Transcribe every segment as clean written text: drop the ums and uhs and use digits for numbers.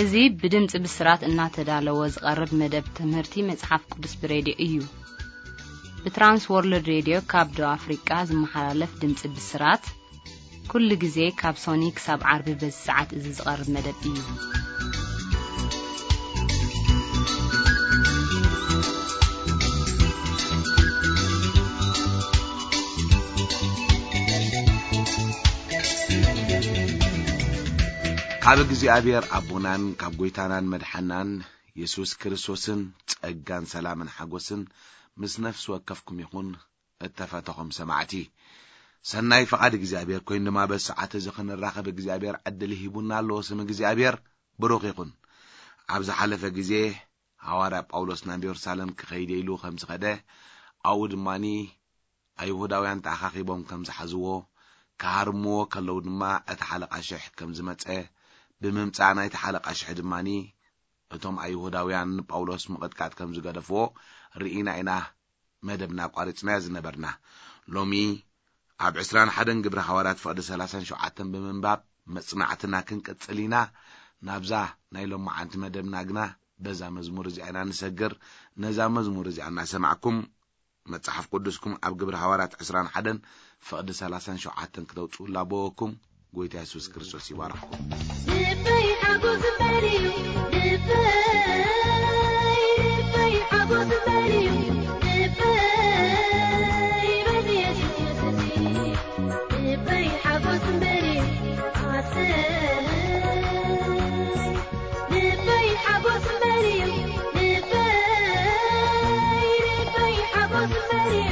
እዙي بدمጽ بسرات እናተዳለወ ዝቀርብ መደብ ትምህርቲ መጽሐፍ ቅዱስ ብሬዲዮ እዩ በትራንስ ወርልድ ሬዲዮ ካብ ዶ አፍሪካ ዝመሓላለፍ ድምጽ ብስራት ኩሉ ጊዜ ካብ ሶኒክ ሳብ ዓርቢ በሰዓት እዚ ዝቀርብ መደብ እዩ ካብ እግዚአብሔር አቡናን ካብ ጎይታናን መድሐናን ኢየሱስ ክርስቶስን ጸጋን ሰላምን ሓጎስን ምስ ነፍስ ወከፍኩም ይኹን እተፈተኹም ሰማዕቲ ሰናይ ፈቃድ እግዚአብሔር ኮይኑ ድማ በሰዓት እዚ ክንራኸብ እግዚአብሔር ዕድል ሂቡና ኣሎ ስም እግዚአብሔር ብሩኽ ይኹን ኣብ ዝሓለፈ ግዜ ሐዋርያ ጳውሎስ ናብ ኢየሩሳሌም ክኸይድ ኢሉ ከም ዝኸደ ኣው ድማኒ ኣይሁዳውያን ተኣኻኺቦም ከም ዝሓዝዎ ካርሞ ከለው ድማ እተሓለቃሽሕ ከም ዝመጸ بممصا نايت حلقه شحد ماني اتوم ايهوداوያን ጳውሎስ መቅጥቃጥ ከም ዝገደፍዎ ርኢና ኢና መደብና ቋርጽና ዝነበርና ሎሚ ኣብ 21 ግብረ ሐዋርያት ፍቅድ 37 በመንባብ መጽናዕትና ክንቀጽሊና ናብዛ ናይ ሎማዓንት መደብና ግና በዛ መዝሙር እዚኣና ንሰግር ነዛ መዝሙር እዚኣና ሰማዕኩም መጽሐፍ ቅዱስኩም ኣብ ግብረ ሐዋርያት 21 ፍቅድ 37 ክተውጹ ላቦኩም ጎይታ ኢየሱስ ክርስቶስ ይባርክኩም ልበይ ሓጎስ በሪዩ ልበይ ሓጎስ በሪዩ ልበይ በዚየስ ልበይ ሓጎስ በሪዩ ልበይ ሓጎስ በሪዩ ልበይ ሓጎስ በሪዩ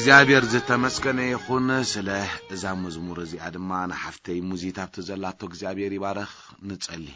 እግዚአብሔር ዝተመስገነ ይኹን ስለ እዛ መዝሙር እዚኣ ድማ ንሓፍተይ ሙዚቃ ተዘላቶ እግዚአብሔር ይባረኽ ንጸሊ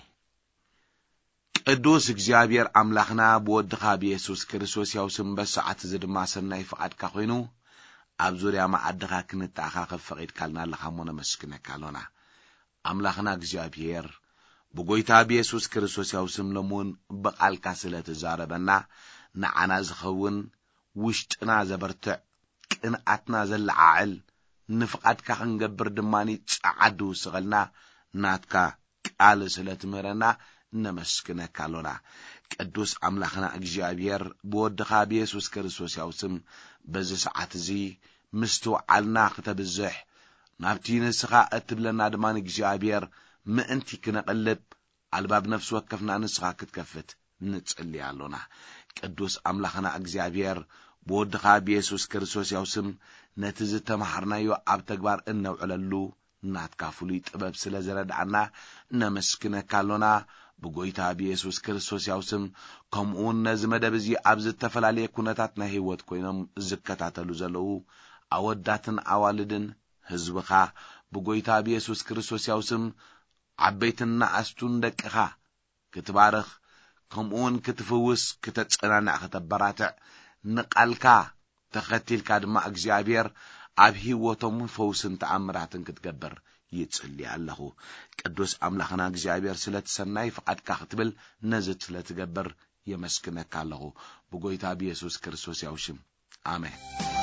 ቅዱስ እግዚአብሔር አምላኽና በወድኻ በኢየሱስ ክርስቶስ ያው ስም በሰዓት ዝድማ ሰናይ ፍቃድካ ኮይኑ ኣብ ዙርያ ማዕድኻ ክንተኣኻኸብ ፈቂድካልና ለኻሞነ መስክነካሎና አምላኽና እግዚአብሔር በጎይታ በኢየሱስ ክርስቶስ ያው ስም ለሞን በቃልካ ስለተዛረበና ንዓና ዝኸውን ውሽጥና ዘበርትዕ ቅንዓትና ዘለዓል ንፍቃድካ ክንገብር ድማኒ ጻዓዱ ስغልና ናትካ ቃል ስለትመረና ነመስክነካሎና ቅዱስ አምላኽና እግዚአብሔር በወድኻ በኢየሱስ ክርስቶስ ያው ስም በዚ ሰዓት እዚ ምስተውዓልና ከተብዝሕ ናብቲ ንስኻ እትብለና ድማኒ እግዚአብሔር ምእንቲ ክነቀልብ አልባብ ነፍስ ወከፍና ንስኻ ክትከፍት ንጽልያሎና ቅዱስ አምላኽና እግዚአብሔር በወድኻ በኢየሱስ ክርስቶስ ያው ስም ነቲ ዝተማሃርናዮ ኣብ ተግባር እንውዕለሉ ናትካ ፍሉይ ጥበብ ስለዘረድዓና ነመስክነካሎና በጎይታ በኢየሱስ ክርስቶስ ያው ስም ከምኡን ነዚ መደብ እዚ ኣብ ዝተፈላለየ ኩነታት ናይ ህይወት ኮይኖም ዝከታተሉ ዘለው ኣወዳትን ኣዋልድን ህዝብኻ በጎይታ በኢየሱስ ክርስቶስ ያው ስም ዓበይትና ኣስቱን ደቅኻ ክትባርኽ ከምኡን ክትፍውስ ክትጽናና ከተበራትዕ ንቃልካ ተኸቲልካ ድማ እግዚአብሔር ኣብ ህይወቶም ፈውስን ተኣምራትን ክትገበር ይጽልይ ኣለኹ ቅዱስ አምላኽና እግዚአብሔር ስለተሰናይ ፍቃድካ ክትብል ነዚ ስለትገበር የመስክነካ ኣለኹ በጎይታ በኢየሱስ ክርስቶስ ያው ስም አሜን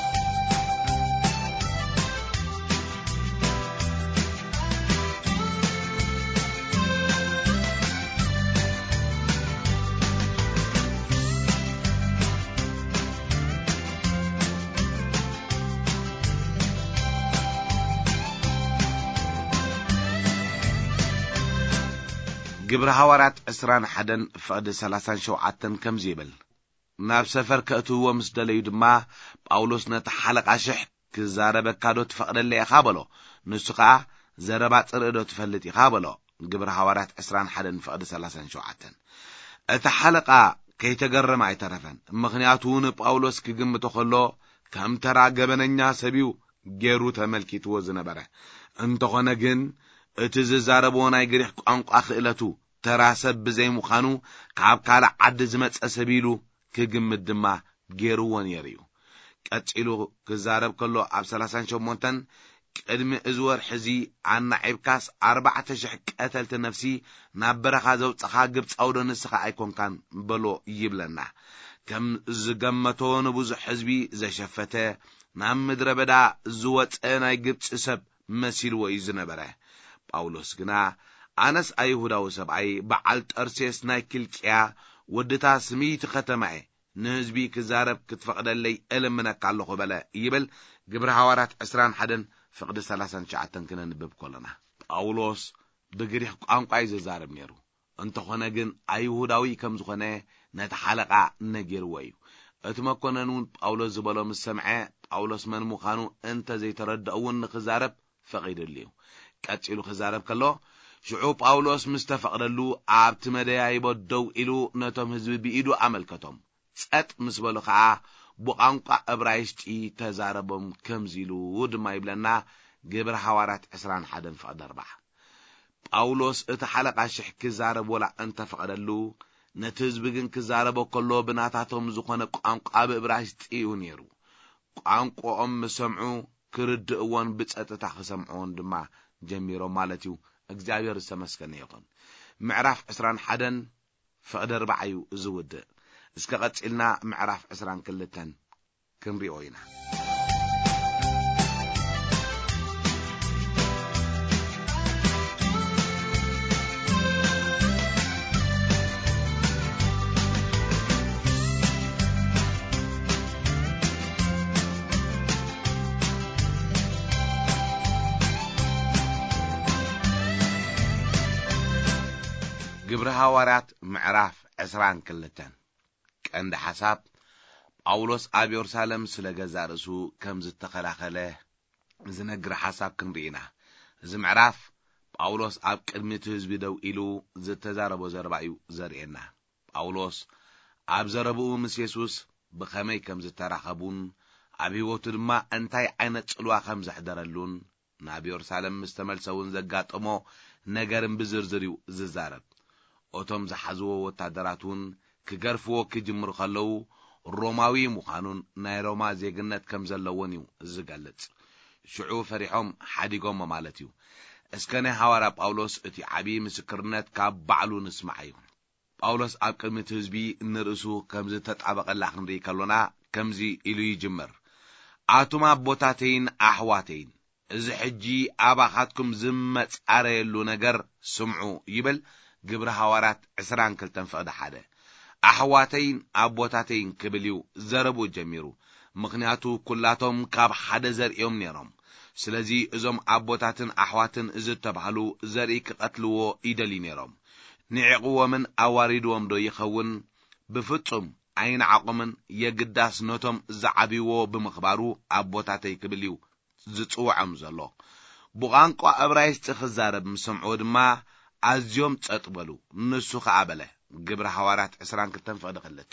ግብረ ሐዋርያት 21 ፍቅድ 37 ከም ዝብል ናብ ሰፈር ከእትዎ ምስ ደለዩ ድማ ጳውሎስ ነቲ ሓለቃ ሽሕ ክዛረበካ ዶ ትፈቅደለይ ኢኻ በሎ ንሱ ከዓ ዘረባ ጽርእ ዶ ትፈልጥ ኢኻ በሎ ግብረ ሐዋርያት 21 ፍቅድ 37 እቲ ሓለቃ ከይተገረመ ኣይተረፈን ምክንያቱ ጳውሎስ ክግምቶ ከሎ ከም ተራ ገበነኛ ሰቢዩ ገይሩ ተመልኪትዎ ዝነበረ እንተኾነ ግን እቲ ዝዛረቦ ናይ ግሪክ ቋንቋ ክእለቱ ተራሰብ ብዘይ ምዃኑ ካብ ካል ዓዲ ዝመጸ ሰቢሉ ክግምት ድማ ገይሩዎን የርዩ ቀጺሉ ክዛረብ ከሎ ኣብ 38 ቅድሚ እዝወር ሕዚ ኣናዒብካስ 4000 ቀተልቲ ነፍሲ ናብ በረኻ ዘውጽኻ ግብጻው ዶ ንስኻ ኣይኮንካን በሎ ይብለና ከም ዝገመቶ ንብዙሕ ህዝቢ ዘሸፈተ ናብ ምድረ በዳ ዝወጸ ናይ ግብጽ ሰብ መሲልዎ እዩ ዝነበረ ጳውሎስ ግና ኣነስ ኣይሁዳዊ ሰብኣይ በዓል ጠርሴስ ናይ ኪልቅያ ወድታ ስሚት ከተማየ ንህዝቢ ክዛረብ ክትፈቅደለይ እልምነካ ኣለኹ በለ ይብል ግብረ ሐዋርያት 21 ፍቅድ 39 ክነንብብ ከለና ጳውሎስ ብግሪክ ቋንቋ ይዛረብ ነይሩ እንተኾነ ግን ኣይሁዳዊ ከም ዝኾነ ነቲ ሓለቃ ነጊርዎ እዩ እቲ መኮነኑን ጳውሎስ ዝበሎ ምስ ሰምዐ ጳውሎስ መን ምዃኑ እንተ ዘይተረድእውን ንክዛረብ ፈቂድልዩ ቀጺሉ ክዛረብ ከሎ ሽዑ ጳውሎስ ምስተፈቅደሉ ኣብቲ መደያይቦ ደው ኢሉ ነቶም ህዝቢ ብኢዱ ኣመልከቶም ጸጥ ምስ በሉ ከዓ ብቋንቋ ዕብራይስጢ ተዛረቦም ከምዚሉ ድማ ይብለና ግብረ ሐዋርያት 21 ፍቅድ 4 ጳውሎስ እቲ ሓለቃ ሽሕ ክዛረብ ወላ እንተፈቅደሉ ነቲ ህዝቢ ግን ክዛረቦ ከሎ ብናታቶም ዝኾነ ቋንቋ ብዕብራይስጢ እዩ ነይሩ ቋንቋኦም ሰምዑ ክርድእዎን ብጸጥታ ክሰምዑን ድማ ጀሚሮም ማለት እዩ እግዚአብሔር ዝተመስገነ ይኹን ምዕራፍ 21 ፍቅድ 4 እዩ ዝውድእ እስከ ቀጽልና ምዕራፍ 22 ክንሪኦ ኢና ግብረ ሐዋርያት ምዕራፍ 22 ቀንዲ ሐሳብ ጳውሎስ ኣብ ኢየሩሳሌም ስለገዛ ርእሱ ከም ዝተኸላኸለ ዝነግር ሐሳብ ክንሪኢና እዚ ምዕራፍ ጳውሎስ ኣብ ቅድሚት ህዝቢ ደው ኢሉ ዝተዛረቦ ዘረባ እዩ ዘርእየና ጳውሎስ ኣብ ዘረብኡ ምስ ኢየሱስ ብኸመይ ከም ዝተራኸቡን አብዮቱ ድማ እንታይ አይነት ጽልዋ ከም ዘሕደረሉን ናብ ኢየሩሳሌም ምስተመልሰውን ዘጋጠሞ ነገርን ብዝርዝሪው ዝዛረብ ኦቶም ዝሓዝዎ ወታደራቱን ክገርፍዎ ክጅምሩ ከለው ሮማዊ ምዃኑን ናይ ሮማ ዜግነት ከም ዘለዎን እዩ ዝገልጽ ሽዑ ፈሪሖም ሓዲጎም ማለት እዩ እስከነ ሐዋርያ ጳውሎስ እቲ ዓቢ ምስክርነት ካብ ባዕሉ ንስማዕ እዩ ጳውሎስ ኣብ ቅድሚት ህዝቢ ንርእሱ ከምዝ ተጣበቀላ ክንርኢ ከሎና ከምዚ ኢሉ ይጅምር አቱማ ቦታቴን አሕዋቴን እዚ ሕጂ አባኻትኩም ዝመጻረየሉ ነገር ስምዑ ይብል ግብረ ሐዋርያት 22 ፍቅደ 1 አሕዋቴን አቦታቴን ክብልዩ ዘረቡ ጀሚሩ ምክንያቱ ኩላቶም ካብ ሓደ ዘርእዮም ነሮም ስለዚ እዞም አቦታትን አሕዋትን ዝተባሃሉ ዘርኢ ክቀትልዎ ይደሊ ነሮም ንዕቅዎምን አዋሪድዎም ዶ ይኸውን ብፍጹም አይን ዓቆምን የግዳስ ኖቶም ዘዓቢዎ ብምኽባሩ አቦታተይ ክብልዩ ዝጽውዓም ዘሎ ብቋንቋ ዕብራይስጥ ክዛረብ ምስምዖ ድማ ኣዝዮም ጸጥ በሉ ንሱ ከዓበለ ግብረ ሐዋርያት 22 ፍቅደ 2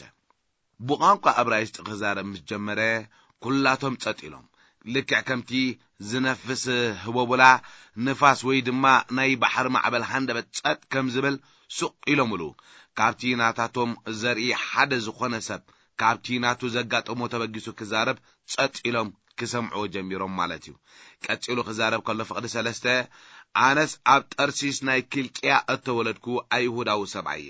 ብቋንቋ ዕብራይስጥ ክዛረብ ምስ ጀመረ ኩላቶም ጸጥ ኢሎም ልክዕ ከምቲ ዝነፍስ ህቦቡላ ንፋስ ወይ ድማ ናይ ባሕር ማዕበል ሃንደበት ጸጥ ከም ዝብል ሱቅ ኢሎምሉ ካብቲ ናታቶም ዘርኢ ሓደ ዝኾነ ሰብ ካብቲ ናቱ ዘጋጠሞ ተበጊሱ ክዛረብ ጸጥ ኢሎም ክሰምዑ ጀሚሮም ማለት እዩ ቀጽሉ ክዛረብ ከሎ ፍቅደ 3 ኣነስ ኣብ ጠርሲስ ናይ ኪልቅያ እተወለድኩ ኣይሁዳዊ ሰብኣየ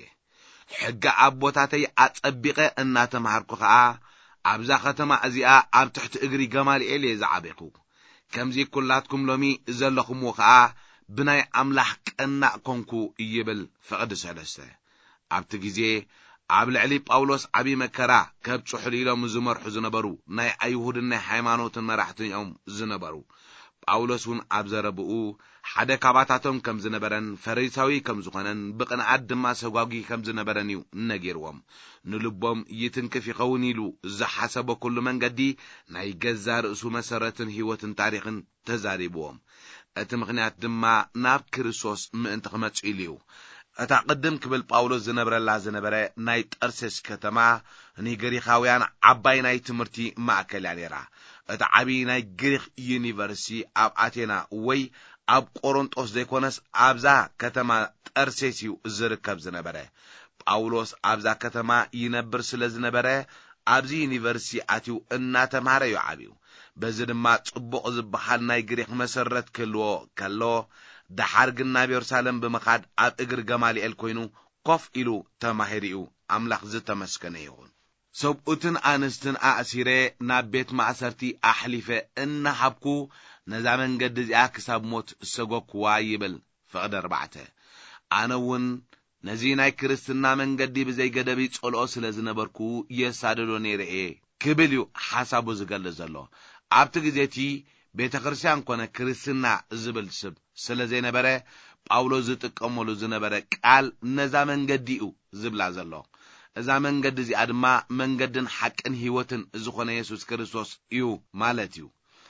ሕጋ አቦታተይ አጸቢቀ እናተማሃርኩ ከዓ ኣብዛ ከተማ እዚኣ ኣብ ትሕቲ እግሪ ገማልኤል የዛዓበኩ ከምዚ ኩላትኩም ሎሚ ዘለኹምዎ ከዓ ብናይ አምላኽ ቀናዕ ኮንኩ ይብል ፍቅደ 3 ኣብቲ ግዜ ኣብ ልዕሊ ጳውሎስ ዓቢ መከራ ከብጽሑ ኢሎም ዝመርሑ ዝነበሩ ናይ ኣይሁድን ናይ ሃይማኖትን መራሕቲኦም ዝነበሩ ጳውሎስን ኣብ ዘረብኡ ሓደ ካባታቶም ከም ዝነበረን ፈሪሳዊ ከም ዝኾነን ብቅንዓት ድማ ሰጓጊ ከም ዝነበረን እዩ ነጊርዎም ንልቦም ይትንክፍ ይኸውን ኢሉ ዝሓሰበ ኩሉ መንገዲ ናይ ገዛ ርእሱ መሰረትን ህይወትን ታሪኽን ተዛሪብዎም እቲ ምኽንያት ድማ ናብ ክርስቶስ ምእንቲ ክመጽ ኢልዩ እታ ቅድም ክብል ጳውሎስ ዝነበረ ናይ ጠርሴስ ከተማ ንግሪኻውያን ዓባይ ናይ ትምህርቲ ማእከል ነራ እታ ዓቢ ናይ ግሪክ ዩኒቨርሲቲ ኣብ አቴና ወይ ኣብ ቆሮንጦስ ዘይኮነስ ኣብዛ ከተማ ጠርሴስ እዩ ዝርከብ ዝነበረ ጳውሎስ ኣብዛ ከተማ ይነብር ስለ ዝነበረ ኣብዚ ዩኒቨርሲቲ ኣትዩ እናተማሃረ እዩ ዓቢዩ በዚ ድማ ጽቡቕ ዝበሃል ናይ ግሪክ መሰረት ክልዎ ከሎ ደሓርግና ኢየሩሳሌም ብምኻድ ኣብ እግር ገማልኤል ኮይኑ ኮፍ ኢሉ ተማሂሪኡ አምላኽ ዝተመስገነ ይሁን ሰብኡትን ኣንስትን ኣእሲረ ናብ ቤት ማእሰርቲ ኣሕሊፈ እናሃብኩ ነዛ መንገዲ እዚኣ ክሳብ ሞት ሰጎክዋ ይብል ፍቅደ 4 ኣነውን ነዚ ናይ ክርስትና መንገዲ ብዘይገደብ ጸልኦ ስለ ዝነበርኩ የሳደዶ ነይረ ክብል እዩ ሓሳቡ ዝገልጽ ዘሎ ኣብቲ ግዜቲ ቤተ ክርስቲያን ኮነ ክርስትና ዝብል ሰብ ስለ ዘይነበረ ጳውሎስ ዝጥቀመሉ ዝነበረ ቃል ነዛ መንገዲ እዩ ዝብላ ዘሎ እዛ መንገዲ እዚኣ ድማ መንገድን ሓቅን ህይወትን ዝኾነ ኢየሱስ ክርስቶስ እዩ ማለት እዩ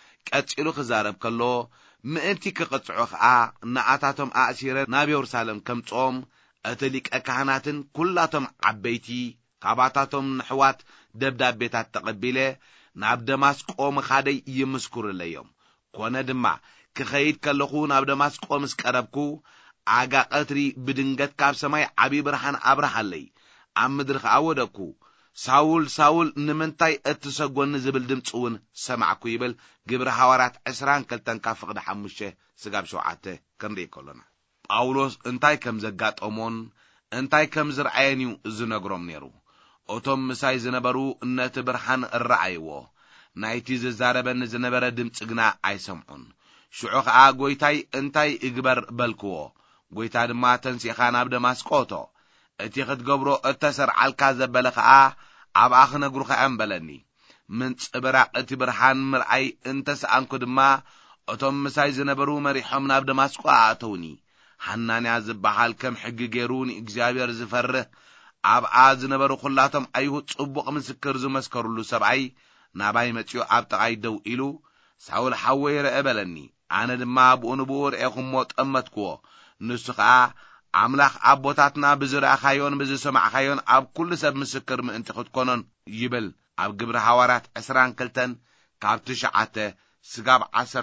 ቀጽሉ ክዛረብ ከሎ ምእንቲ ክቅጽዑ ከዓ ንኣታቶም ኣእሲረ ናብ ኢየሩሳሌም ከምጾም እቲ ሊቀ ካህናትን ኩላቶም ዓበይቲ ካባታቶም ንሕዋት ደብዳቤታት ተቀቢለ ናብ ደማስቆ መኻደይ ይምስክሩለዮም ኮነ ድማ ክኸይድ ከለኹ ናብ ደማስቆ ምስ ቀረብኩ ኣጋ ቀትሪ ብድንገት ካብ ሰማይ ዓቢ ብርሃን ኣብርሃለይ ኣብ ምድሪ ከዓ ወደኩ ሳውል ሳውል ንምንታይ እትሰጎኒ ዝብል ድምጽ እውን ሰማዕኩ ይብል ግብረ ሐዋርያት 22 ካብ ፍቅደ 5 ስጋብ 7 ክንርኢ ከሎና ጳውሎስ እንታይ ከም ዘጋጠሞን እንታይ ከም ዝረአየን እዩ ዝነግሮም ነይሩ እቶም ምሳይ ዝነበሩ ነቲ ብርሃን ረአይዎ ናይቲ ዝዛረበን ዝነበረ ድምጽ ግና ኣይሰምዑን ሽዑ ከዓ ጎይታይ እንታይ እግበር በልክዎ ጎይታ ድማ ተንሲኻ ናብ ደማስቆቶ እቲ ክትገብሮ እተሰርዓልካ ዘበለ ከዓ ኣብ ኣኽነግሩኻ ኣንበለኒ ምን ጽብራቅ እቲ ብርሃን ምርኣይ እንተሰኣንኩ ድማ እቶም ምሳይ ዝነበሩ መሪሖም ናብ ደማስቆ ኣተውኒ ሓናንያ ዝበሃል ከም ሕጊ ገይሩን እግዚአብሔር ዝፈርህ ኣብኣ ዝነበሩ ኩላቶም ኣይሁድ ጽቡቕ ምስክር ዝመስከሩሉ ሰብኣይ ናባይ መጽዮ ኣብ ጠቓይ ደው ኢሉ ሳውል ሓወይ ረአበለኒ ኣነ ድማ ብኡንብኡ ርኤኹሞ ጠመትክዎ ንሱ ከዓ አምላኽ አቦታትና ብዝረአኻዮን ብዝሰማዕኻዮን ኣብ ኩሉ ሰብ ምስክር ምእንቲ ክትኮኖን ይብል ኣብ ግብረ ሐዋርያት 22 ካብ 9 ስጋብ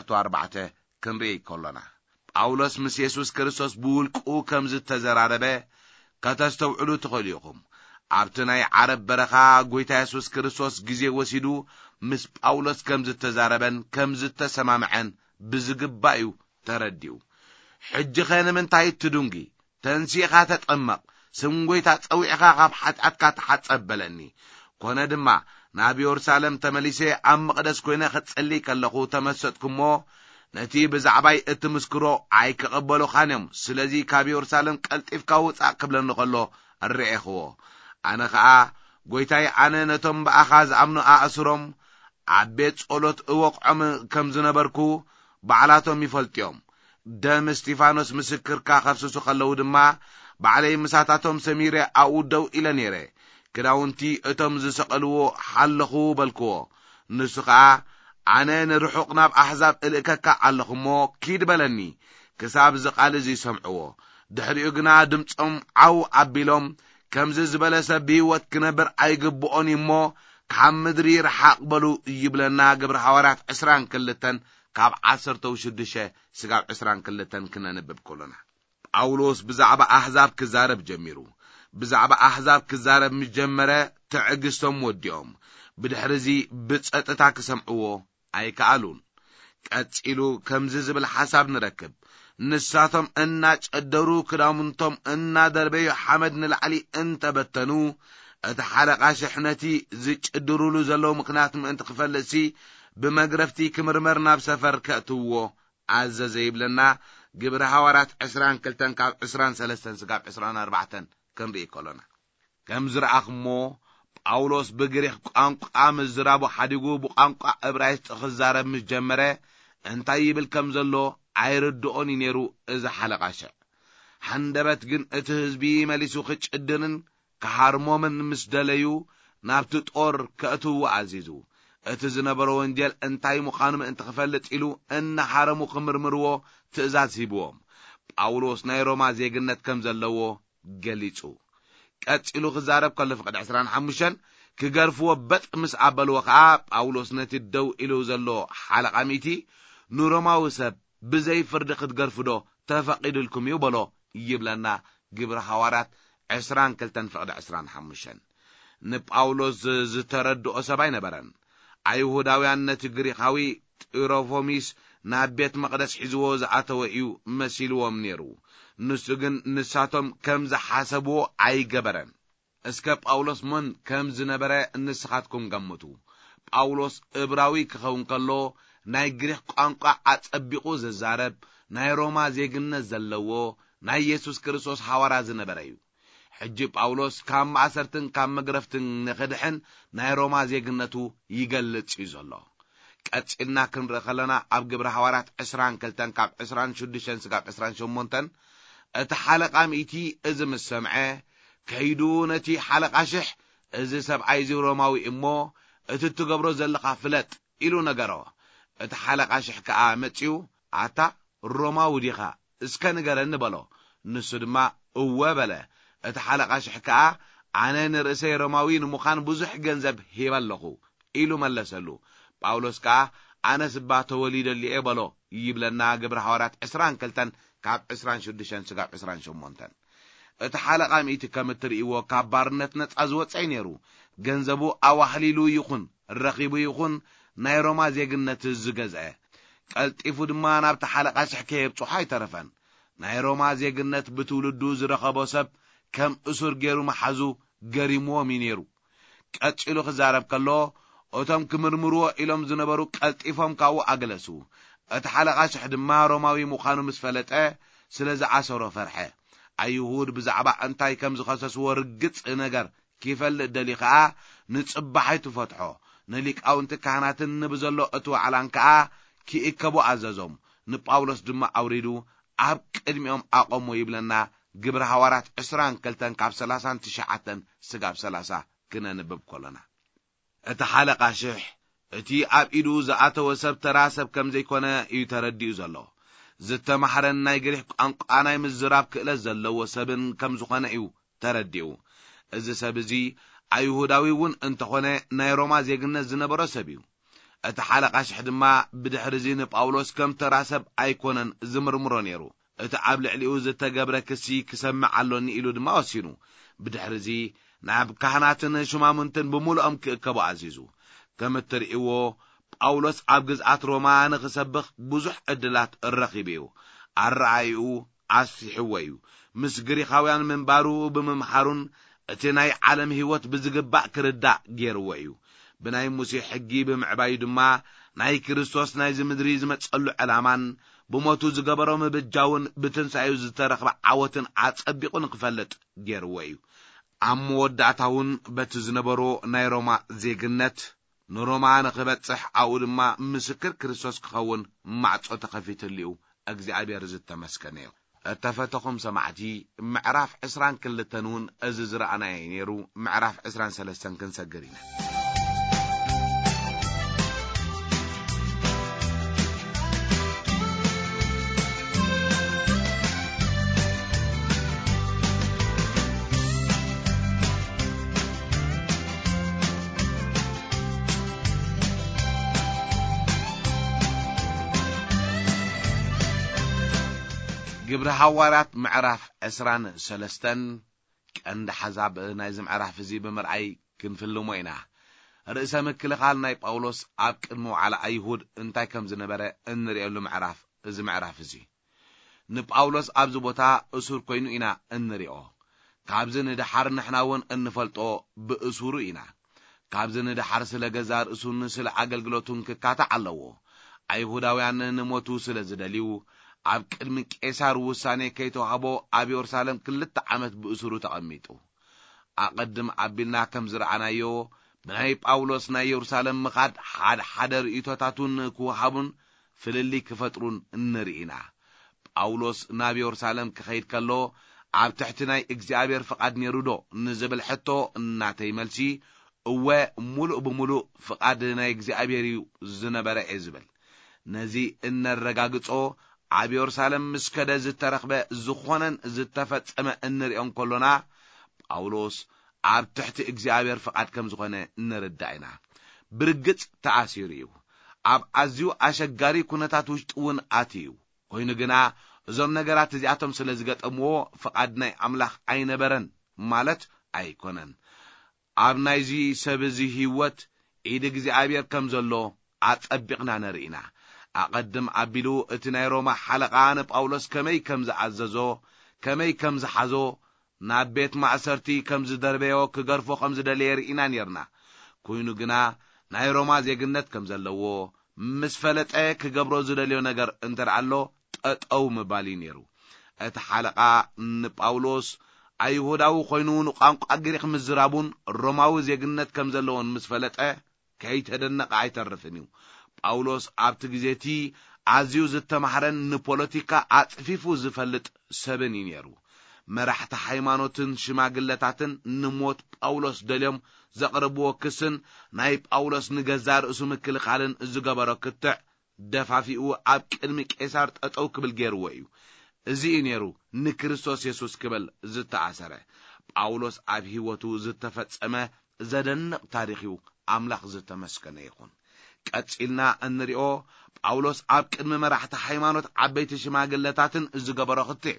14 ክንርኢ ከሎና ጳውሎስ ምስ ኢየሱስ ክርስቶስ ብውልቁ ከም ዝተዘራረበ ከተስተውዕሉ ትኽእሉ ኢኹም። ኣብቲ ናይ ዓረብ በረኻ ጐይታ ኢየሱስ ክርስቶስ ግዜ ወሲዱ ምስ ጳውሎስ ከም ዝተዛረበን ከም ዝተሰማምዐን ብዝግባእ እዩ ተረዲኡ። ሕጂ ኸ ንምንታይ ትድንጊ ተንሲኻ ተጠመቕ ስም ጐይታ ፀዊዕኻ ካብ ሓጢኣትካ ተሓፀብ በለኒ። ኮነ ድማ ናብ ኢየሩሳሌም ተመሊሰ ኣብ መቕደስ ኮይነ ክጸልይ ከለኹ ተመሰጥኩሞ ነቲ ብዛዕባይ እትምስክሮ ኣይክቕበሉኻን እዮም። ስለዚ ካብ ኢየሩሳሌም ቀልጢፍካ ውፃእ ክብለኒ ከሎ እርኤኽዎ። ኣነ ከዓ ጐይታይ ኣነ ነቶም በኣኻ ዝኣምኑ ኣእስሮም ኣብ ቤት ጸሎት እወቕዖም ከም ዝነበርኩ ባዕላቶም ይፈልጥዮም። ደም እስጢፋኖስ ምስክርካ ከፍስሱ ከለዉ ድማ ባዕለይ ምሳታቶም ሰሚረ ኣብኡ ደው ኢለ ነይረ። ክዳውንቲ እቶም ዝሰቐልዎ ሓለኹ በልክዎ። ንሱ ከዓ ኣነ ንርሑቕ ናብ ኣሕዛብ እልእከካ ኣለኹ እሞ ኪድ በለኒ ክሳብ ዝቓል እዚ ይሰምዕዎ። ድሕሪኡ ግና ድምፆም ዓው ኣቢሎም ከምዚ ዝበለ ሰብ ብህይወት ክነብር ኣይግብኦን እሞ ካብ ምድሪ ርሓቕ በሉ ይብለና። ግብረ ሐዋርያት 22 ካብ 16 ስጋብ 22 ክነንብብ ከሎና ጳውሎስ ብዛዕባ ኣሕዛብ ክዛረብ ጀሚሩ። ብዛዕባ ኣሕዛብ ክዛረብ ምስ ጀመረ ትዕግስቶም ወዲኦም ብድሕሪዚ ብጸጥታ ክሰምዕዎ ኣይከኣሉን። ቀጺሉ ከምዚ ዝብል ሓሳብ ንረክብ። ንሳቶም እናጨደሩ ክዳውንቶም እናደርበዩ ሓመድ ንላዕሊ እንተበተኑ እቲ ሓለቓ ሽሕነቲ ዝጭድሩሉ ዘለዉ ምኽንያት ምእንቲ ክፈልሲ ብመግረፍቲ ክምርመር ናብ ሰፈር ከእትውዎ ኣዘዘ ይብለና። ግብረ ሐዋርያት 22 ካብ 23 ስጋብ 24 ክንርኢ ከሎና ከም ዝረኣኽሞ ጳውሎስ ብግሪክ ቋንቋ ምዝራቡ ሓዲጉ ብቋንቋ ዕብራይስጥ ክዛረብ ምስ ጀመረ እንታይ ይብል ከም ዘሎ ኣይርድኦን ነይሩ። እዚ ሓለቓሸዕ ሓንደበት ግን እቲ ህዝቢ መሊሱ ክጭድርን ክሃርሞምን ምስ ደለዩ ናብቲ ጦር ከእትውዎ ኣዚዙ። እቲ ዝነበሮ ወንጀል እንታይ ምዃኑ ምእንቲ ክፈልጥ ኢሉ እናሓረሙ ክምርምርዎ ትእዛዝ ሂብዎም። ጳውሎስ ናይ ሮማ ዜግነት ከም ዘለዎ ገሊጹ። ቀጺሉ ክዛረብ ከሎ ፍቅድ 25 ክገርፍዎ በጥ ምስ ኣበልዎ ከዓ ጳውሎስ ነቲ ደው ኢሉ ዘሎ ሓለቓ ሚእቲ ንሮማዊ ሰብ ብዘይ ፍርዲ ክትገርፍዶ ተፈቂድልኩም እዩ በሎ ይብለና። ግብረ ሐዋርያት 22 ፍቅድ 25 ንጳውሎስ ዝተረድኦ ሰብ ኣይነበረን። ኣይሁዳውያን ነቲ ግሪኻዊ ጢሮፎሚስ ናብ ቤት መቕደስ ሒዝዎ ዝኣተወ እዩ መሲልዎም ነይሩ። ንሱ ግን ንሳቶም ከም ዝሓሰብዎ ኣይገበረን። እስከ ጳውሎስ ሞን ከም ዝነበረ ንስኻትኩም ገምቱ። ጳውሎስ ዕብራዊ ክኸውን ከሎ ናይ ግሪክ ቋንቋ ኣጸቢቑ ዝዛረብ ናይ ሮማ ዜግነት ዘለዎ ናይ ኢየሱስ ክርስቶስ ሐዋርያ ዝነበረ እዩ። ሕጂ ጳውሎስ ካብ ማእሰርትን ካብ መግረፍትን ንኽድሕን ናይ ሮማ ዜግነቱ ይገልጽ እዩ ዘሎ። ቀጺልና ክንርኢ ከለና ኣብ ግብረ ሐዋርያት 22 ካብ 26 ስጋብ 28 እቲ ሓለቓ ሚእቲ እዚ ምስ ሰምዐ ከይዱ ነቲ ሓለቓ ሽሕ እዚ ሰብኣይ እዚ ሮማዊ እሞ እቲ ትገብሮ ዘለኻ ፍለጥ ኢሉ ነገሮ። እቲ ሓለቓ ሽሕ ከዓ መጺኡ ኣታ ሮማዊ ዲኻ እስከ ንገረኒ በሎ። ንሱ ድማ እወ በለ። እቲ ሓለቓ ሽሕ ከዓ ኣነ ንርእሰይ ሮማዊ ንምዃን ብዙሕ ገንዘብ ሂብ ኣለኹ ኢሉ መለሰሉ። ጳውሎስ ከዓ ኣነ ስባ ተወሊደሉ እየ በሎ ይብለና። ግብረ ሐዋርያት 22 ካብ 26 ስጋብ 28 እቲ ሓለቓ ሚእቲ ከም እትርእይዎ ካብ ባርነት ነጻ ዝወፀይ ነይሩ። ገንዘቡ ኣዋህሊሉ ይኹን ረኺቡ ይኹን ናይ ሮማ ዜግነት ዝገዝአ ቀልጢፉ ድማ ናብቲ ሓለቓ ሽሕ ከየብፅሖ ኣይተረፈን። ናይ ሮማ ዜግነት ብትውልዱ ዝረኸቦ ሰብ ከም እሱር ገይሩ መሓዙ ገሪምዎም ነይሩ። ቀጺሉ ክዛረብ ከሎ እቶም ክምርምርዎ ኢሎም ዝነበሩ ቀልጢፎም ካብኡ ኣገለሱ። እቲ ሓለቓ ሽሕ ድማ ሮማዊ ምዃኑ ምስ ፈለጠ ስለ ዝዓሰሮ ፈርሐ። ኣይሁድ ብዛዕባ እንታይ ከም ዝኸሰስዎ ርግጽ ነገር ክፈልጥ ደሊ ከዓ ንጽባሐይቱ ፈትሖ ንሊቃውንቲ ካህናትን ንብዘሎ እቲ ዋዕላን ከዓ ክእከቡ ኣዘዞም። ንጳውሎስ ድማ ኣውሪዱ ኣብ ቅድሚኦም ኣቆሞ ይብለና። ግብረ ሐዋርያት 22 ካብ 39 ስጋብ 30 ክነንብብ ከሎና እቲ ሓለቓ ሽሕ እቲ ኣብ ኢዱ ዝኣተወ ሰብ ተራ ሰብ ከም ዘይኮነ እዩ ተረዲኡ ዘሎ። ዝተማሕረን ናይ ግሪክ ቋንቋ ናይ ምዝራብ ክእለት ዘለዎ ሰብን ከም ዝኾነ እዩ ተረዲኡ። እዚ ሰብ እዚ ኣይሁዳዊ እውን እንተኾነ ናይ ሮማ ዜግነት ዝነበሮ ሰብ እዩ። اتحلق شح دما بدحر زين باولوس كم تراسب ايكونن زمرمرو نيرو اتعاب لعليو زتغبره كسي كسمع علوني إلو دما وسينو بدحر زي ناب كهناتن شمامنتن بمولኦም ككبو عزيزو كم تريئو باولوس عب جزءات روما نخسبخ بزح ዕድላት الرخيبيو الرعايو عسيحويو مس غريخاويان منبارو بممحارون اتناي عالم هيوت بزغباء كردا غيرويو بناي موسى حجي بمعباي دما ناي كريستوس ناي زمدري زمصلو علامان بموتو زغبرو مبجاون بتنسايو زترخب عوتن عصبيقون كفلت غيرويو عموداتاون بتزنبرو ناي روما زيغنت نروما نخبصح او دما مسكر كريستوس كخون معصو تخفيتليو اغزابير زتمسكنيو اتفتخم سمعتي معراف 20 كلتنون اززرعنا ينيرو معراف 23 كنسغرينا ግብረ ሐዋርያት ምዕራፍ 23 ቀንድ ሐዛብ ናይዝ ምዕራፍ እዚ በመርአይ ክንፍልሞ ኢና ርእሰ ምክልኻል ናይ ጳውሎስ ኣብ ቅድሞ ዓለ ኣይሁድ እንታይ ከም ዝነበረ እንሪእሉ ምዕራፍ እዚ ምዕራፍ እዚ ንጳውሎስ ኣብዚ ቦታ እሱር ኮይኑ ኢና እንሪኦ ካብዚ ንድሓር ንሕናውን እንፈልጦ ብእሱሩ ኢና ካብዚ ንድሓር ስለ ገዛር እሱን ስለ ኣገልግሎቱን ክካታ ኣለዎ ኣይሁዳውያን ንሞቱ ስለ ዝደልዩ ኣብ ቅድሚ ቄሳር ውሳኔ ከይተዋህቦ ኣብ ኢየሩሳሌም 2 ዓመት ብእሱሩ ተቐሚጡ ኣቀድም ኣቢልና ከም ዝረአናዮ ብናይ ጳውሎስ ናይ ኢየሩሳሌም ምኻድ ሓደ ርእይቶታቱን ክወሃቡን ፍልሊ ክፈጥሩን እንርኢና ጳውሎስ ናብ ኢየሩሳሌም ክኸይድ ከሎ ኣብ ትሕቲ ናይ እግዚአብሔር ፍቃድ ነይሩዶ ንዝብል ሕቶ እናተይ መልሲ እወ ሙሉእ ብሙሉእ ፍቃድ ናይ እግዚአብሔር ዝነበረ ዝብል ነዚ እንረጋግጾ ኣብ ኢየሩሳሌም ምስከደ ዝተረኽበ ዝኾነን ዝተፈጸመ እንሪኦም ከሎና ጳውሎስ ኣብ ትሕቲ እግዚአብሔር ፍቃድ ከም ዝኾነ እንርዳእና ብርግጽ ተኣሲሩ ኣብ ኣዝዩ ኣሸጋሪ ኩነታት ውሽጥውን ኣትዩ ኮይኑ ግና እዞም ነገራት እዚኣቶም ስለ ዝገጠምዎ ፍቃድ ናይ ኣምላኽ ኣይነበረን ማለት ኣይኮነን ኣብ ናይዚ ሰብ እዚ ህይወት ኢድ እግዚአብሔር ከም ዘሎ ኣጸቢቕና ነርኢና ኣቀድም ኣቢሉ እቲ ናይ ሮማ ሓለቃን ጳውሎስ ከመይ ከም ዝዓዘዞ ከመይ ከም ዝሓዞ ናብ ቤት ማእሰርቲ ከም ዝደርበዮ ክገርፎ ከም ዝደለየ ርኢና ነርና ኮይኑ ግና ናይ ሮማ ዜግነት ከም ዘለዎ ምስ ፈለጠ ክገብሮ ዝደልዮ ነገር እንተርአሎ ጠጠው ምባሊ ነይሩ እቲ ሓለቃ ንጳውሎስ ኣይሁዳዊ ኮይኑ ንቋንቋ ግሪክ ምዝራቡን ሮማዊ ዜግነት ከም ዘለዎን ምስ ፈለጠ ከይተደነቀ ኣይተርፍን እዩ ጳውሎስ ኣብቲ ግዜቲ ኣዝዩ ዝተማህረን ንፖለቲካ ኣጽፊፉ ዝፈልጥ ሰብን ነይሩ መራሕቲ ሃይማኖትን ሽማግለታትን ንሞት ጳውሎስ ደልዮም ዘቅርብዎ ክስን ናይ ጳውሎስ ንገዛ ርእሱ ምክልኻልን ዝገበሮ ክትዕ ደፋፊኡ ኣብ ቅድሚ ቄሳር ጠጠው ክብል ገይርዎ እዩ እዚ ነይሩ ንክርስቶስ ኢየሱስ ክብል ዝተኣሰረ ጳውሎስ ኣብ ህይወቱ ዝተፈጸመ ዘደንቕ ታሪኹ ኣምላኽ ዝተመስገነ ይኹን ቀጽልና እንሪኦ ጳውሎስ ኣብ ቅድሚ መራሕቲ ሃይማኖት ዓበይቲ ሽማግለታትን ዝገበሮ ክትዕ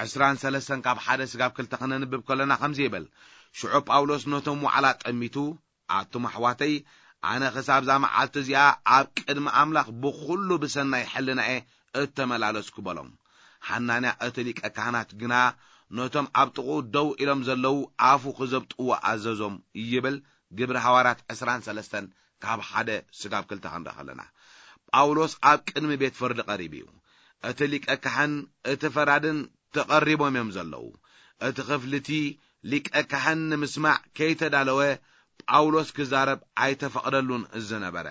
23 ካብ 1 ስጋብ 2 ክነንብብ ከለና ከምዚ ይብል ሽዑ ጳውሎስ ነቶም ዋዕላ ጠሚቱ ኣቱም ኣሕዋተይ ኣነ ክሳብ ዛ መዓልቲ እዚኣ ኣብ ቅድሚ ኣምላኽ ብኩሉ ብሰናይ ሕልናኤ እተመላለስኩ በሎም ሓናንያ እቲ ሊቀ ካህናት ግና ነቶም ኣብ ጥቑ ደው ኢሎም ዘለው ኣፉ ክዘብጥዎ ኣዘዞም ይብል ግብረ ሐዋርያት 23 ካብ 1 ስጋብ 2 ክንረኸለና ጳውሎስ ኣብ ቅድሚ ቤት ፍርዲ ቀሪቡ እቲ ሊቀ ካህን እቲ ፈራድን ተቐሪቦም እዮም ዘለው እቲ ክፍልቲ ሊቀ ካህን ንምስማዕ ከይተዳለወ ጳውሎስ ክዛረብ ኣይተፈቅደሉን ዝነበረ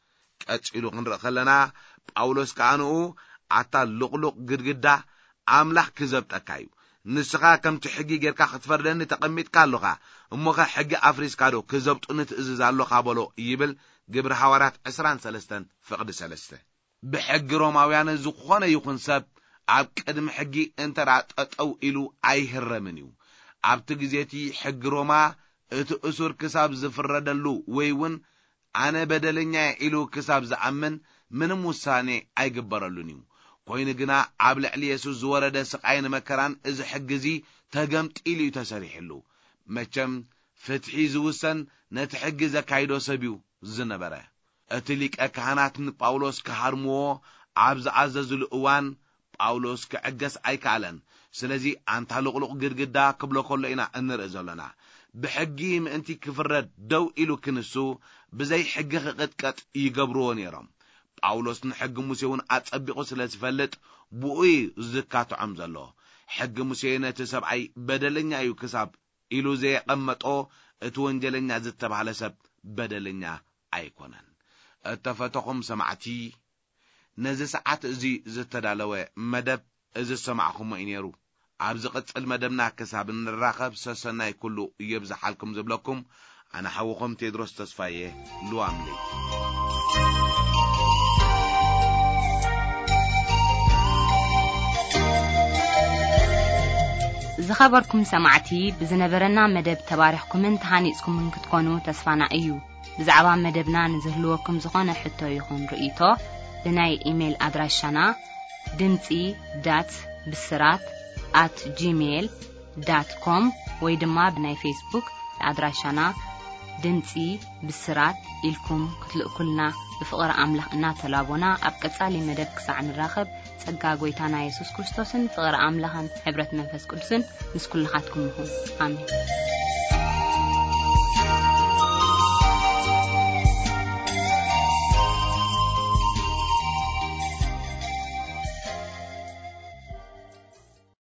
ቀጽሉ ክንርኢ ከለና ጳውሎስ ከኣንኡ ኣታ ልቕሉቕ ግድግዳ ኣምላኽ ክዘብጠካ እዩ ንስኻ ከምቲ ሕጊ ጌርካ ክትፈርደኒ ተቐሚጥካ ኣለኻ እሞኸ ሕጊ ኣፍሪስካዶ ክዘብጡን ትእዝዝ ኣለኻ በሎ ይብል ግብረ ሐዋርያት 23 ፍቅዲ 3 ብሕጊ ሮማውያን ዝኾነ ይኹን ሰብ ኣብ ቅድሚ ሕጊ እንተራጠጠው ኢሉ ኣይህረምን እዩ ኣብቲ ግዜቲ ሕጊ ሮማ እቲ እሱር ክሳብ ዝፍረደሉ ወይውን أنا بدلني إلو كساب زعمن من موساني أيقبرلونيو كوين جنا عبل علي يسوع زورده سقاين مكران إذ حجزي تجمت إلي تسريح له مچم فتحي زوسن نتحجز كايدو سبيو زنبره أتليك أكهانات باولوس كهرمو عبز عزز الأوان باولوس كعجس أيكالن سلزي أنت هلقلق جرجدا قبل كل إنا أنرئز لنا بحجيم أنت كفرد دو إلو كنسو بزي حج قد يجبرون يرام باولوس نحج موسيون أتسبقو سلسفلت بوئي زكاة عمزالله حج موسيون تسبعي بدلنيا يكسب إلو زي قمتو اتوانجلنيا زتب على سب بدلنيا أيكونن اتفتقم سمعتي نزي ساعات زي زتدالوه مدب إذا سمعكم إنيرو عبزقت المدبنا كساب الراقب سسناي كله يبزح حالكم زبلكم أنا حوكم تدرس تصفايه لو عملي زخبركم سمعتي بزنبرنا مدب تباريحكم انتحانيسكم من كتكونوا تسفانا أيو بزعبا مدبنا نزهلوكم زخانة حتى يخون رئيتو بناي إيميل أدراشنا dimtsi.bisrat@gmail.com ويدما بناي فيسبوك أدراشنا دمتي بسرات إلكم كتلقلنا بفقر أملاخنا تلابونا أبقصالي مدب كسعن الراخب سقا قويتانا يسوس كريستوسن فقر أملاخن حبرت منفس قدسن نسكل لخاتكم مهم آمين